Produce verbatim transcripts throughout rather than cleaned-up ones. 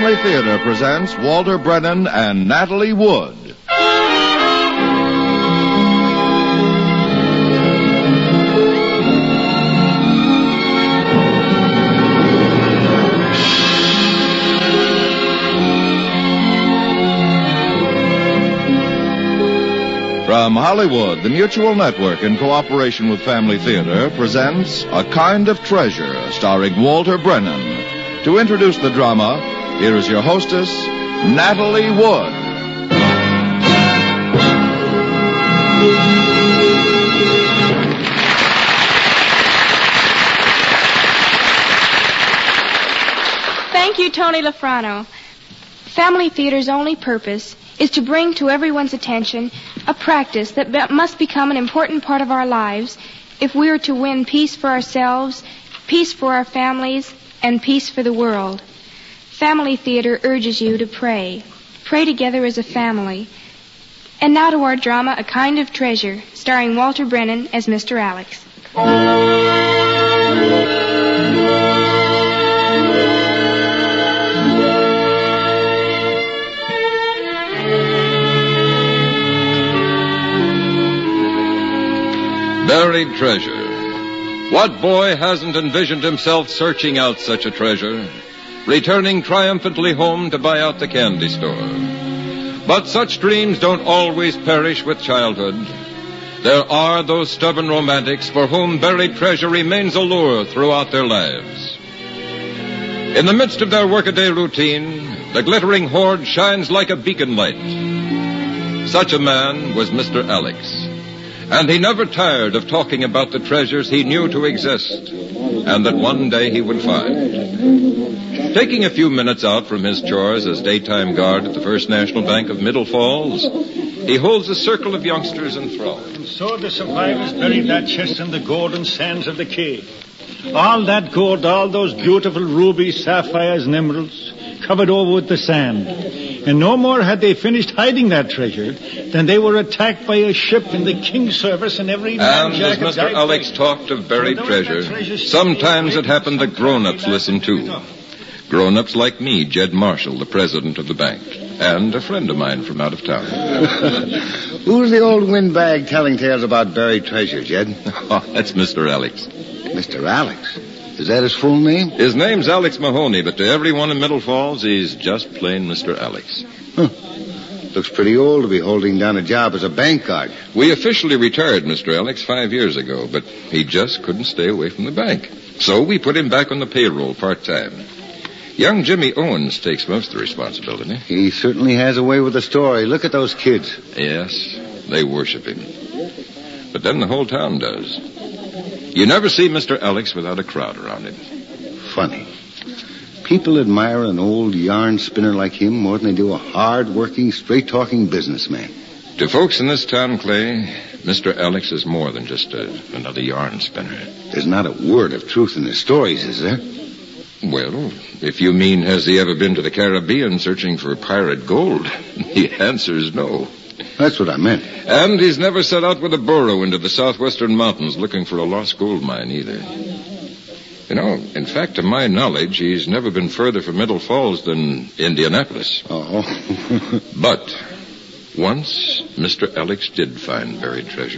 Family Theater presents Walter Brennan and Natalie Wood. From Hollywood, the Mutual Network, in cooperation with Family Theater, presents A Kind of Treasure, starring Walter Brennan. To introduce the drama, here is your hostess, Natalie Wood. Thank you, Tony Lafrano. Family Theater's only purpose is to bring to everyone's attention a practice that be- must become an important part of our lives if we are to win peace for ourselves, peace for our families, and peace for the world. Family Theater urges you to pray. Pray together as a family. And now to our drama, A Kind of Treasure, starring Walter Brennan as Mister Alex. Buried treasure. What boy hasn't envisioned himself searching out such a treasure, returning triumphantly home to buy out the candy store? But such dreams don't always perish with childhood. There are those stubborn romantics for whom buried treasure remains a lure throughout their lives. In the midst of their workaday routine, the glittering hoard shines like a beacon light. Such a man was Mister Alex. And he never tired of talking about the treasures he knew to exist and that one day he would find. Taking a few minutes out from his chores as daytime guard at the First National Bank of Middle Falls, he holds a circle of youngsters enthralled. And so the survivors buried that chest in the golden sands of the cave. All that gold, all those beautiful rubies, sapphires, and emeralds, covered over with the sand. And no more had they finished hiding that treasure than they were attacked by a ship in the king's service, and every man And as Mister Alex place. talked of buried so treasure, treasure sometimes it happened that grown-ups listened too. Grown-ups like me, Jed Marshall, the president of the bank, and a friend of mine from out of town. Who's the old windbag telling tales about buried treasure, Jed? Oh, that's Mister Alex. Mister Alex? Is that his full name? His name's Alex Mahoney, but to everyone in Middle Falls, he's just plain Mister Alex. Huh. Looks pretty old to be holding down a job as a bank guard. We officially retired Mister Alex five years ago, but he just couldn't stay away from the bank. So we put him back on the payroll part-time. Young Jimmy Owens takes most of the responsibility. He certainly has a way with the story. Look at those kids. Yes, they worship him. But then the whole town does. You never see Mister Alex without a crowd around him. Funny. People admire an old yarn spinner like him more than they do a hard-working, straight-talking businessman. To folks in this town, Clay, Mister Alex is more than just a, another yarn spinner. There's not a word of truth in his stories, is there? Well, if you mean has he ever been to the Caribbean searching for pirate gold, the answer is no. That's what I meant. And he's never set out with a burro into the southwestern mountains looking for a lost gold mine either. You know, in fact, to my knowledge, he's never been further from Middle Falls than Indianapolis. Oh. But once Mister Alex did find buried treasure.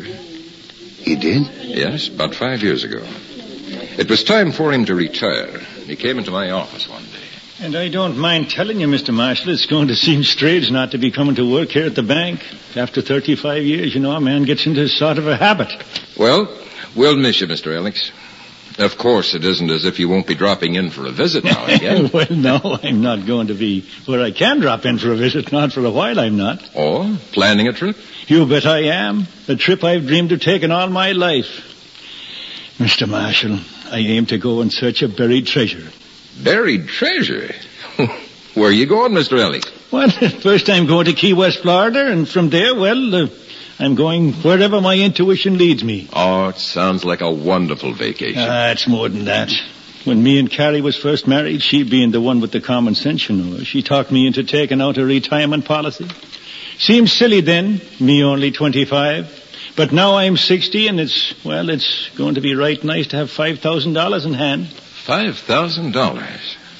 He did? Yes, about five years ago. It was time for him to retire. He came into my office one day. And I don't mind telling you, Mister Marshall, it's going to seem strange not to be coming to work here at the bank. After thirty-five years, you know, a man gets into sort of a habit. Well, we'll miss you, Mister Alex. Of course, it isn't as if you won't be dropping in for a visit now and again. Well, no, I'm not going to be where I can drop in for a visit. Not for a while, I'm not. Or planning a trip? You bet I am. A trip I've dreamed of taking all my life. Mister Marshall, I aim to go in search of buried treasure. Buried treasure? Where are you going, Mister Alex? Well, first I'm going to Key West, Florida, and from there, well, uh, I'm going wherever my intuition leads me. Oh, it sounds like a wonderful vacation. Ah, it's more than that. When me and Carrie was first married, she being the one with the common sense, you know, she talked me into taking out a retirement policy. Seemed silly then, me only twenty-five. But now I'm sixty, and it's, well, it's going to be right nice to have five thousand dollars in hand. Five thousand dollars?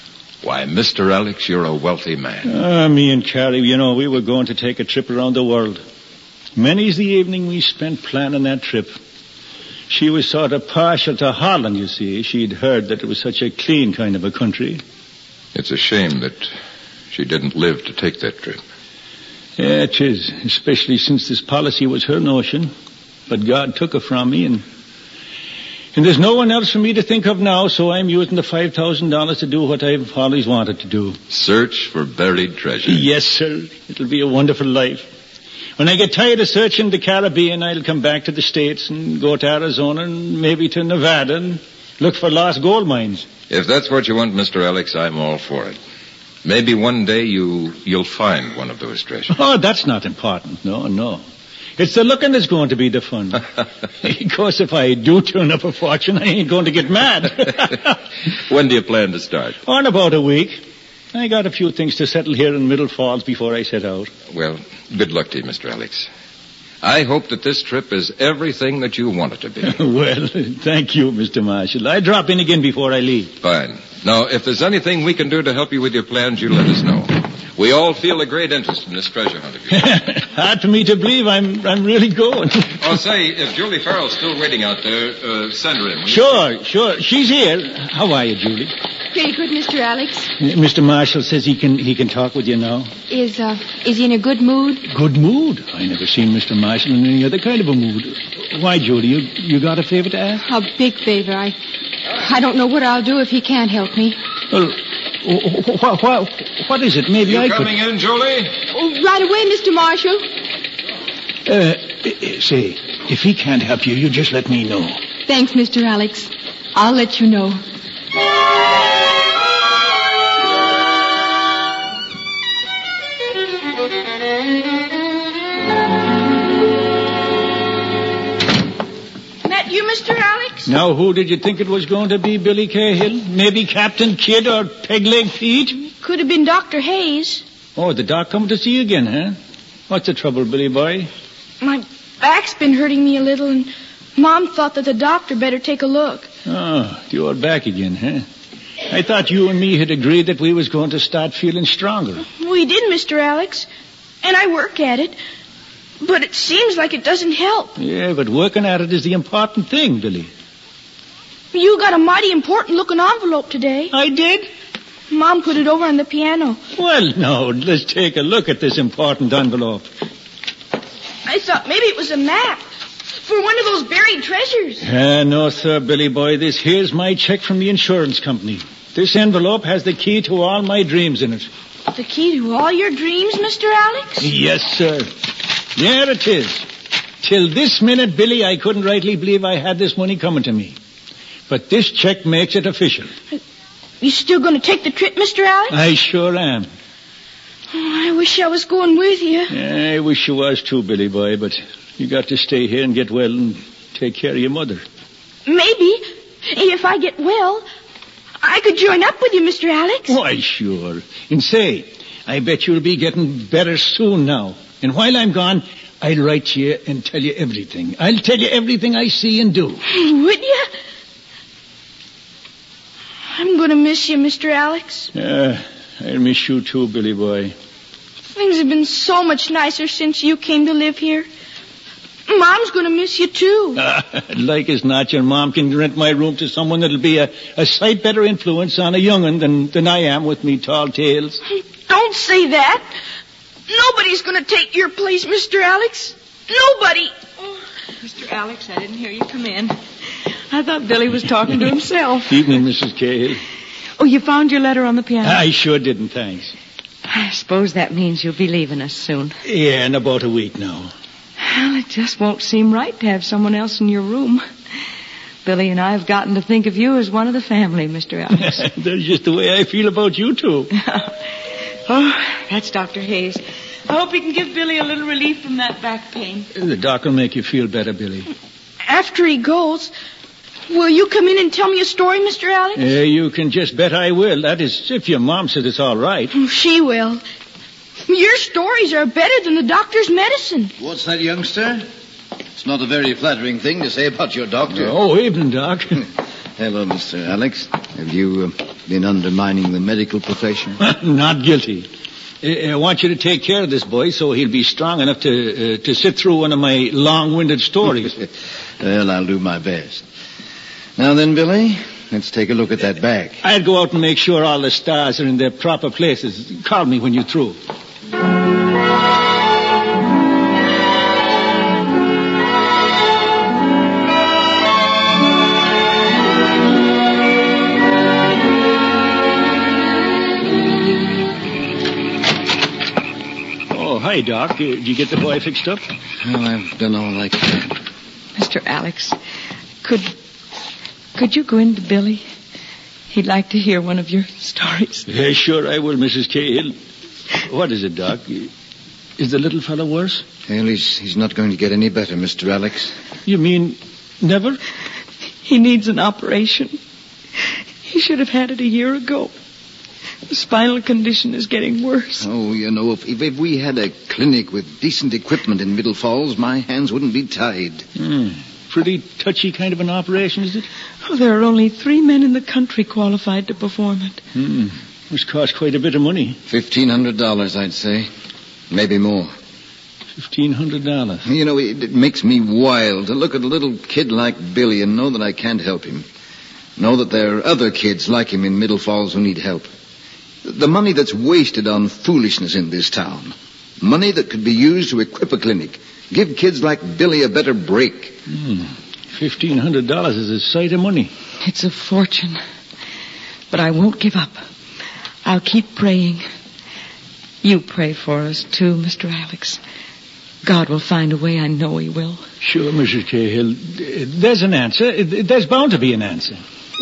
Why, Mister Alex, you're a wealthy man. Ah, me and Carrie, you know, we were going to take a trip around the world. Many's the evening we spent planning that trip. She was sort of partial to Holland, you see. She'd heard that it was such a clean kind of a country. It's a shame that she didn't live to take that trip. Yeah, it is, especially since this policy was her notion. But God took her from me, and and there's no one else for me to think of now, so I'm using the five thousand dollars to do what I've always wanted to do. Search for buried treasure. Yes, sir. It'll be a wonderful life. When I get tired of searching the Caribbean, I'll come back to the States and go to Arizona and maybe to Nevada and look for lost gold mines. If that's what you want, Mister Alex, I'm all for it. Maybe one day you, you'll find one of those treasures. Oh, that's not important. No, no. It's the looking that's going to be the fun. Of course, if I do turn up a fortune, I ain't going to get mad. When do you plan to start? Oh, in about a week. I got a few things to settle here in Middle Falls before I set out. Well, good luck to you, Mister Alex. I hope that this trip is everything that you want it to be. Well, thank you, Mister Marshall. I drop in again before I leave. Fine. Now, if there's anything we can do to help you with your plans, you let us know. We all feel a great interest in this treasure hunt of yours. Hard for me to believe I'm I'm really going. Oh, say, if Julie Farrell's still waiting out there, uh, send her in. will you? Sure, sure. She's here. How are you, Julie? Pretty good, Mister Alex. Mister Marshall says he can he can talk with you now. Is, uh, is he in a good mood? Good mood? I never seen Mister Marshall in any other kind of a mood. Why, Julie, you, you got a favor to ask? A big favor. I, I don't know what I'll do if he can't help me. Well, what, what, what is it? Maybe You I could... coming in, Julie? Oh, right away, Mister Marshall. Uh, say, if he can't help you, you just let me know. Thanks, Mister Alex. I'll let you know. That you, Mister Alex? Now, who did you think it was going to be, Billy Cahill? Maybe Captain Kidd or Pegleg Pete? Could have been Doctor Hayes. Oh, the doc come to see you again, huh? What's the trouble, Billy boy? My back's been hurting me a little, and Mom thought that the doctor better take a look. Oh, you're back again, huh? I thought you and me had agreed that we was going to start feeling stronger. We did, Mister Alex, and I work at it. But it seems like it doesn't help. Yeah, but working at it is the important thing, Billy. You got a mighty important-looking envelope today. I did? Mom put it over on the piano. Well, no, let's take a look at this important envelope. I thought maybe it was a map for one of those buried treasures. Ah, no, sir, Billy boy. This here's my check from the insurance company. This envelope has the key to all my dreams in it. The key to all your dreams, Mister Alex? Yes, sir. There it is. Till this minute, Billy, I couldn't rightly believe I had this money coming to me. But this check makes it official. You still going to take the trip, Mister Alex? I sure am. Oh, I wish I was going with you. I wish you was too, Billy boy, but you got to stay here and get well and take care of your mother. Maybe, if I get well, I could join up with you, Mister Alex. Why, sure. And say, I bet you'll be getting better soon now. And while I'm gone, I'll write to you and tell you everything. I'll tell you everything I see and do. Would you? I'm going to miss you, Mister Alex. Yeah, I'll miss you too, Billy boy. Things have been so much nicer since you came to live here. Mom's going to miss you, too. Like as not, your mom can rent my room to someone that'll be a, a sight better influence on a young'un than, than I am with me tall tales. Don't say that. Nobody's going to take your place, Mister Alex. Nobody. Oh, Mister Alex, I didn't hear you come in. I thought Billy was talking to himself. Evening, Missus Cahill. Oh, you found your letter on the piano? I sure didn't, thanks. I suppose that means you'll be leaving us soon. Yeah, in about a week now. Well, it just won't seem right to have someone else in your room. Billy and I have gotten to think of you as one of the family, Mister Alex. That's just the way I feel about you two. Oh, that's Doctor Hayes. I hope he can give Billy a little relief from that back pain. The doc will make you feel better, Billy. After he goes, will you come in and tell me a story, Mister Alex? Yeah, you can just bet I will. That is, if your mom says it's all right. Oh, she will. Your stories are better than the doctor's medicine. What's that, youngster? It's not a very flattering thing to say about your doctor. Oh, evening, Doc. Hello, Mister Alex. Have you uh, been undermining the medical profession? Not guilty. I want you to take care of this boy so he'll be strong enough to uh, to sit through one of my long-winded stories. Well, I'll do my best. Now then, Billy, let's take a look at that bag. I'll go out and make sure all the stars are in their proper places. Call me when you're through. Hi, Doc. Uh, did you get the boy fixed up? Well, I've done all I can. Mister Alex, could could you go into Billy? He'd like to hear one of your stories. Yeah, sure I will, Missus Cahill. What is it, Doc? Is the little fellow worse? Well, he's, he's not going to get any better, Mister Alex. You mean never? He needs an operation. He should have had it a year ago. The spinal condition is getting worse. Oh, you know, if, if, if we had a clinic with decent equipment in Middle Falls, my hands wouldn't be tied. Hmm. Pretty touchy kind of an operation, is it? Oh, there are only three men in the country qualified to perform it. Hmm. Must cost quite a bit of money. Fifteen hundred dollars, I'd say. Maybe more. Fifteen hundred dollars. You know, it, it makes me wild to look at a little kid like Billy and know that I can't help him. Know that there are other kids like him in Middle Falls who need help. The money that's wasted on foolishness in this town. Money that could be used to equip a clinic. Give kids like Billy a better break. Hmm. Fifteen hundred dollars is a sight of money. It's a fortune. But I won't give up. I'll keep praying. You pray for us, too, Mister Alex. God will find a way. I know he will. Sure, Missus Cahill. There's an answer. There's bound to be an answer.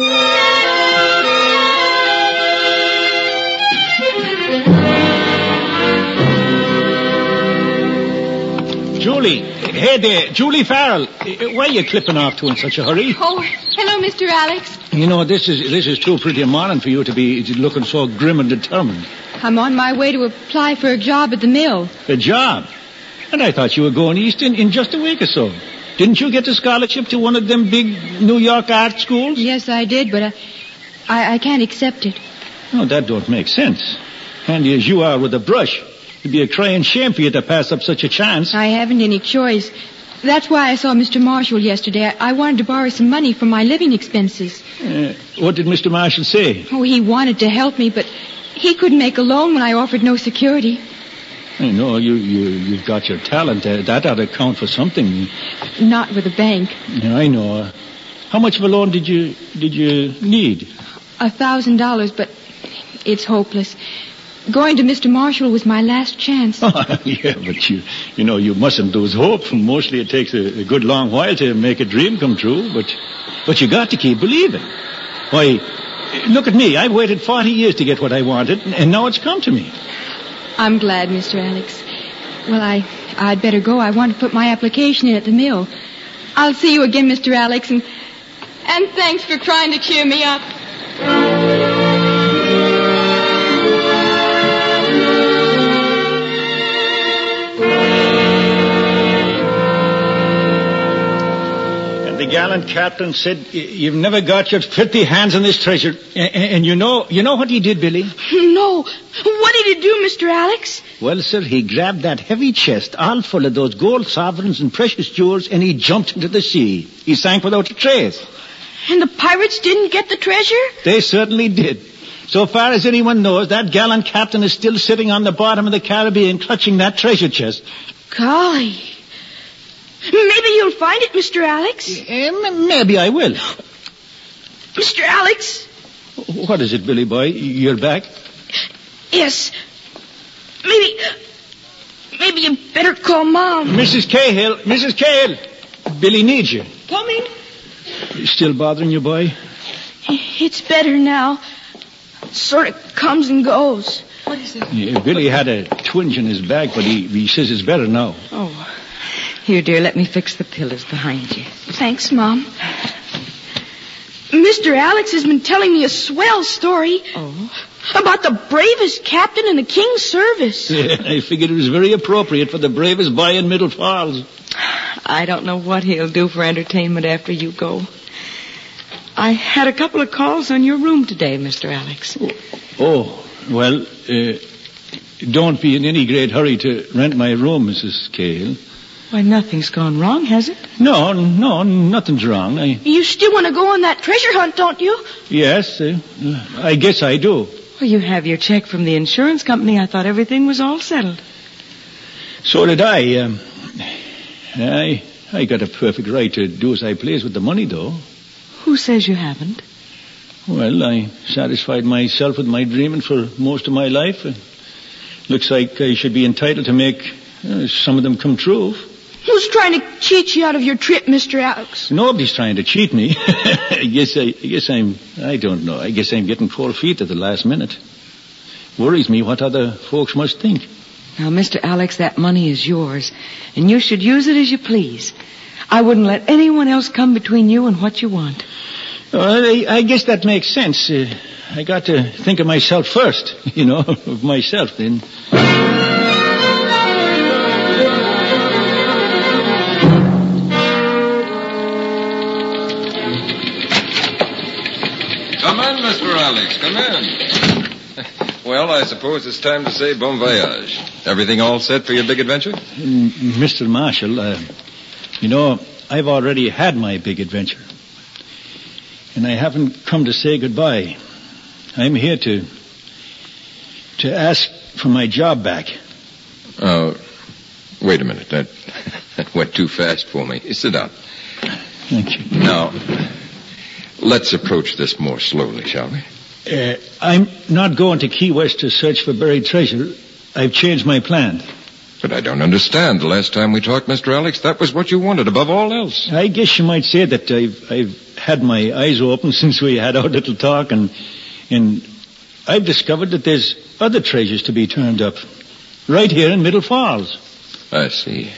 Julie. Hey there. Julie Farrell. Why are you clipping off to in such a hurry? Oh, hello, Mister Alex. You know, this is this is too pretty a morning for you to be looking so grim and determined. I'm on my way to apply for a job at the mill. A job? And I thought you were going east in, in just a week or so. Didn't you get a scholarship to one of them big New York art schools? Yes, I did, but I, I, I can't accept it. Oh, that don't make sense. Handy as you are with a brush. It'd be a crying shame for you to pass up such a chance. I haven't any choice. That's why I saw Mister Marshall yesterday. I, I wanted to borrow some money for my living expenses. Uh, what did Mister Marshall say? Oh, he wanted to help me, but he couldn't make a loan when I offered no security. I know, you, you, you've got your talent. Uh, that ought to count for something. Not with a bank. Yeah, I know. Uh, how much of a loan did you did you need? A thousand dollars, but it's hopeless. Going to Mister Marshall was my last chance. Oh, yeah, but you you know, you mustn't lose hope. Mostly it takes a, a good long while to make a dream come true, but but you got to keep believing. Why, look at me. I've waited forty years to get what I wanted, and now it's come to me. I'm glad, Mister Alex. Well, I, I'd better go. I want to put my application in at the mill. I'll see you again, Mister Alex, and, and thanks for trying to cheer me up. The gallant captain said, "You've never got your filthy hands on this treasure." And, and you know, you know what he did, Billy? No. What did he do, Mister Alex? Well, sir, he grabbed that heavy chest all full of those gold sovereigns and precious jewels, and he jumped into the sea. He sank without a trace. And the pirates didn't get the treasure? They certainly did. So far as anyone knows, that gallant captain is still sitting on the bottom of the Caribbean clutching that treasure chest. Golly. Maybe you'll find it, Mister Alex. Uh, maybe I will. Mister Alex? What is it, Billy boy? You're back? Yes. Maybe... Maybe you better call Mom. Missus Cahill, Missus Cahill. Billy needs you. Coming. Still bothering you, boy? It's better now. Sort of comes and goes. What is it? Yeah, Billy had a twinge in his back, but he, he says it's better now. Oh. Here, dear, let me fix the pillows behind you. Thanks, Mom. Mister Alex has been telling me a swell story. Oh? About the bravest captain in the King's service. Yeah, I figured it was very appropriate for the bravest boy in Middle Falls. I don't know what he'll do for entertainment after you go. I had a couple of calls on your room today, Mister Alex. Oh, well, uh, don't be in any great hurry to rent my room, Missus Cahill. Why, nothing's gone wrong, has it? No, no, nothing's wrong. I... You still want to go on that treasure hunt, don't you? Yes, uh, I guess I do. Well, you have your check from the insurance company. I thought everything was all settled. So did I. Um, I I got a perfect right to do as I please with the money, though. Who says you haven't? Well, I satisfied myself with my dreaming for most of my life. Uh, looks like I should be entitled to make uh, some of them come true. Who's trying to cheat you out of your trip, Mister Alex? Nobody's trying to cheat me. I guess I, I guess I'm, I don't know. I guess I'm getting cold feet at the last minute. Worries me what other folks must think. Now, Mister Alex, that money is yours, and you should use it as you please. I wouldn't let anyone else come between you and what you want. Well, I, I guess that makes sense. Uh, I got to think of myself first, you know, of myself then. Come in, Mister Alex, come in. Well, I suppose it's time to say bon voyage. Everything all set for your big adventure? Mm, Mister Marshall, uh, you know, I've already had my big adventure. And I haven't come to say goodbye. I'm here to to ask for my job back. Uh, wait a minute. That, that went too fast for me. Sit down. Thank you. Now, let's approach this more slowly, shall we? Uh, I'm not going to Key West to search for buried treasure. I've changed my plan. But I don't understand. The last time we talked, Mister Alex, that was what you wanted above all else. I guess you might say that I've, I've had my eyes open since we had our little talk, and, and I've discovered that there's other treasures to be turned up. Right here in Middle Falls. I see.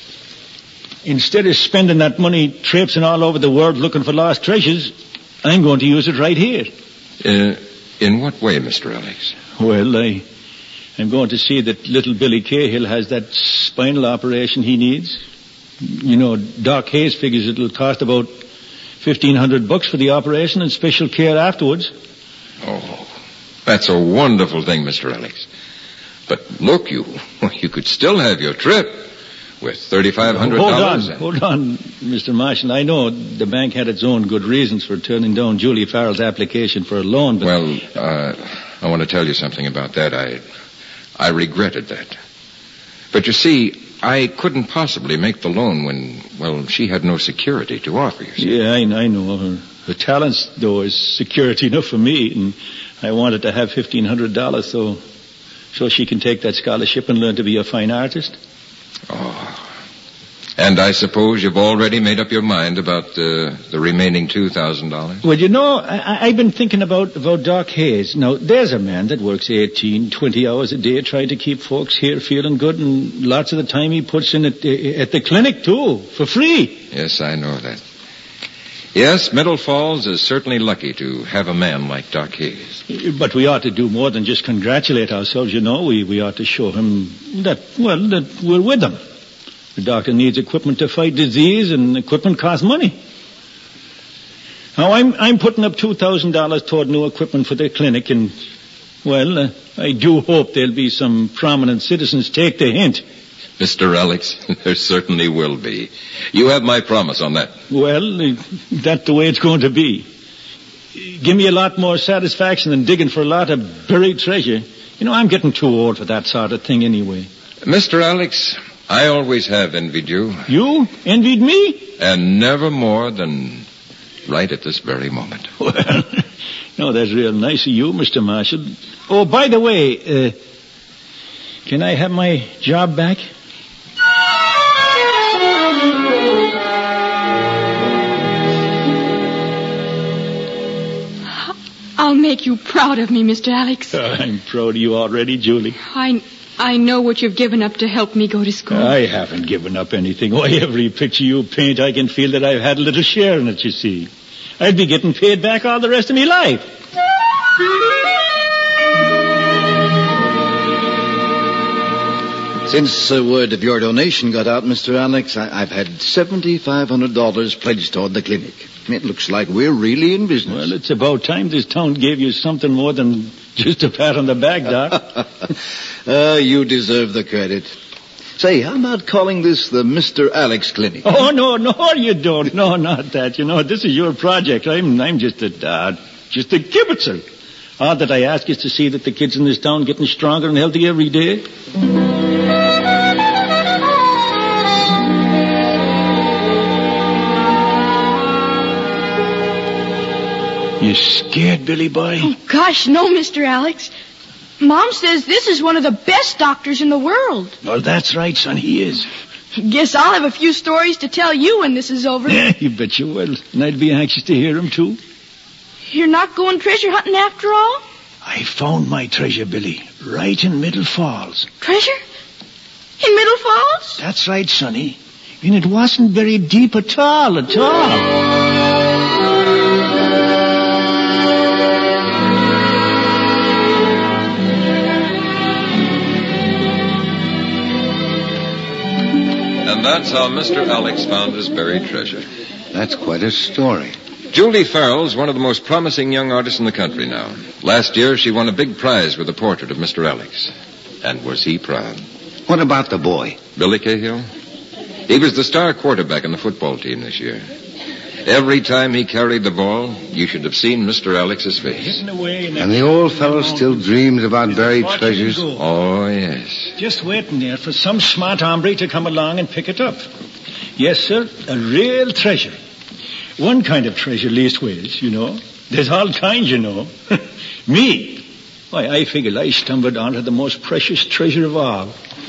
Instead of spending that money traipsing all over the world looking for lost treasures, I'm going to use it right here. Uh, in what way, Mister Alex? Well, I, I'm going to see that little Billy Cahill has that spinal operation he needs. You know, Doc Hayes figures it'll cost about fifteen hundred bucks for the operation and special care afterwards. Oh, that's a wonderful thing, Mister Alex. But look, you, you could still have your trip with thirty-five hundred dollars. Hold on, hold on, Mister Marshall. I know the bank had its own good reasons for turning down Julie Farrell's application for a loan, but... Well, uh, I want to tell you something about that. I, I regretted that. But you see, I couldn't possibly make the loan when, well, she had no security to offer you. See? Yeah, I, I know. Her, her talents, though, is security enough for me, and I wanted to have fifteen hundred dollars so, so she can take that scholarship and learn to be a fine artist. Oh. And I suppose you've already made up your mind about uh, the remaining two thousand dollars? Well, you know, I, I've been thinking about, about Doc Hayes. Now, there's a man that works eighteen, twenty hours a day trying to keep folks here feeling good, and lots of the time he puts in at, at the clinic, too, for free. Yes, I know that. Yes, Middle Falls is certainly lucky to have a man like Doc Hayes. But we ought to do more than just congratulate ourselves, you know. We, we ought to show him that, well, that we're with him. The doctor needs equipment to fight disease, and equipment costs money. Now, I'm I'm putting up two thousand dollars toward new equipment for the clinic, and, well, uh, I do hope there'll be some prominent citizens take the hint. Mister Alex, there certainly will be. You have my promise on that. Well, uh, that's the way it's going to be. Give me a lot more satisfaction than digging for a lot of buried treasure. You know, I'm getting too old for that sort of thing anyway. Mister Alex, I always have envied you. You envied me? And never more than right at this very moment. Well, no, that's real nice of you, Mister Marshall. Oh, by the way, uh, can I have my job back? I'll make you proud of me, Mister Alex. Uh, I'm proud of you already, Julie. I I know what you've given up to help me go to school. I haven't given up anything. Why, every picture you paint, I can feel that I've had a little share in it, you see. I'd be getting paid back all the rest of my life. Since the word of your donation got out, Mister Alex, I, I've had seven thousand five hundred dollars pledged toward the clinic. It looks like we're really in business. Well, it's about time this town gave you something more than just a pat on the back, Doc. uh, you deserve the credit. Say, how about calling this the Mister Alex Clinic? Oh, no, no, you don't. No, not that. You know, this is your project. I'm I'm just a, uh, just a kibitzer. All that I ask is to see that the kids in this town getting stronger and healthy every day. You scared, Billy boy? Oh, gosh, no, Mister Alex. Mom says this is one of the best doctors in the world. Well, that's right, son. He is. Guess I'll have a few stories to tell you when this is over. Yeah, you bet you will. And I'd be anxious to hear them, too. You're not going treasure hunting after all? I found my treasure, Billy, right in Middle Falls. Treasure? In Middle Falls? That's right, Sonny. And it wasn't very deep at all, at all. And that's how Mister Alex found his buried treasure. That's quite a story. Julie Farrell's one of the most promising young artists in the country now. Last year, she won a big prize with a portrait of Mister Alex. And was he proud? What about the boy? Billy Cahill? He was the star quarterback in the football team this year. Every time he carried the ball, you should have seen Mister Alex's face. And the old fellow still dreams about buried treasures? Oh, yes. Just waiting there for some smart hombre to come along and pick it up. Yes, sir, a real treasure. One kind of treasure, leastways, you know. There's all kinds, you know. Me? Why, I figure I stumbled onto the most precious treasure of all.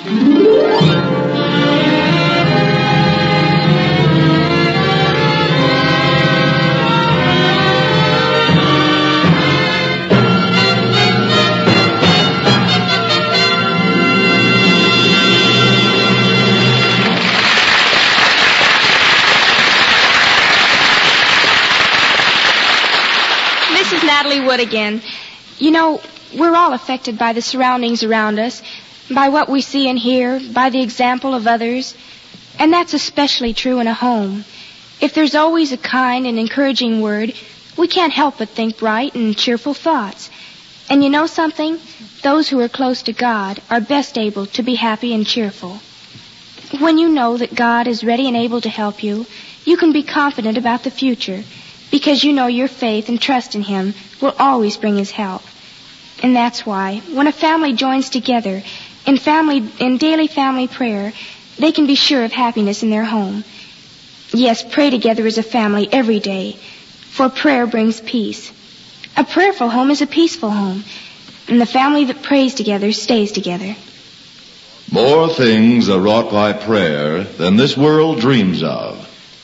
Wood again. You know, we're all affected by the surroundings around us, by what we see and hear, by the example of others. And that's especially true in a home. If there's always a kind and encouraging word, we can't help but think bright and cheerful thoughts. And you know something? Those who are close to God are best able to be happy and cheerful. When you know that God is ready and able to help you, you can be confident about the future, because you know your faith and trust in Him will always bring His help. And that's why, when a family joins together in family in daily family prayer, they can be sure of happiness in their home. Yes, pray together as a family every day, for prayer brings peace. A prayerful home is a peaceful home, and the family that prays together stays together. More things are wrought by prayer than this world dreams of.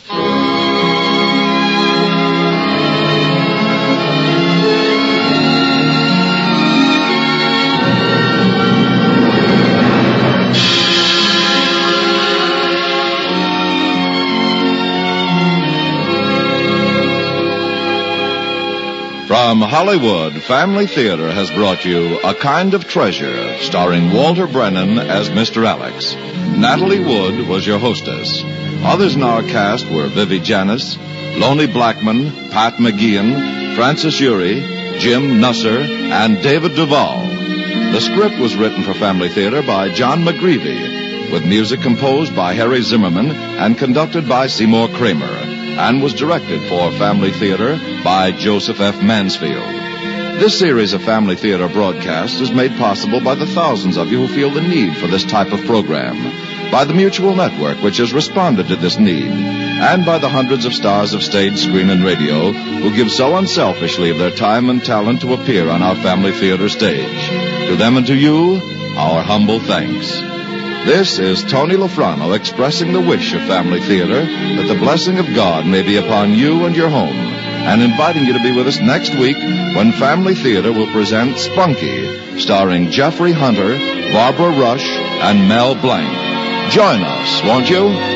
From Hollywood, Family Theater has brought you A Kind of Treasure, starring Walter Brennan as Mister Alex. Natalie Wood was your hostess. Others in our cast were Vivi Janis, Lonnie Blackman, Pat McGeehan, Francis Urey, Jim Nusser, and David Duvall. The script was written for Family Theater by John McGreevy, with music composed by Harry Zimmerman and conducted by Seymour Kramer, and was directed for Family Theater by Joseph F. Mansfield. This series of Family Theater broadcasts is made possible by the thousands of you who feel the need for this type of program, by the Mutual Network, which has responded to this need, and by the hundreds of stars of stage, screen, and radio who give so unselfishly of their time and talent to appear on our Family Theater stage. To them and to you, our humble thanks. This is Tony Lafrano expressing the wish of Family Theater that the blessing of God may be upon you and your home, and inviting you to be with us next week when Family Theater will present Spunky, starring Jeffrey Hunter, Barbara Rush, and Mel Blanc. Join us, won't you?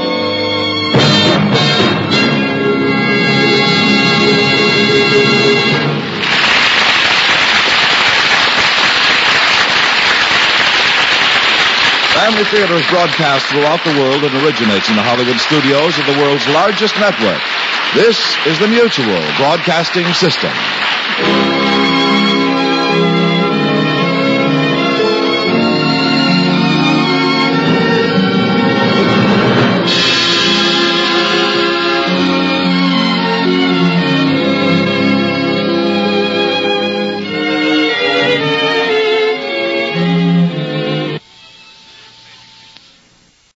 Family Theater is broadcast throughout the world and originates in the Hollywood studios of the world's largest network, This is the Mutual Broadcasting System.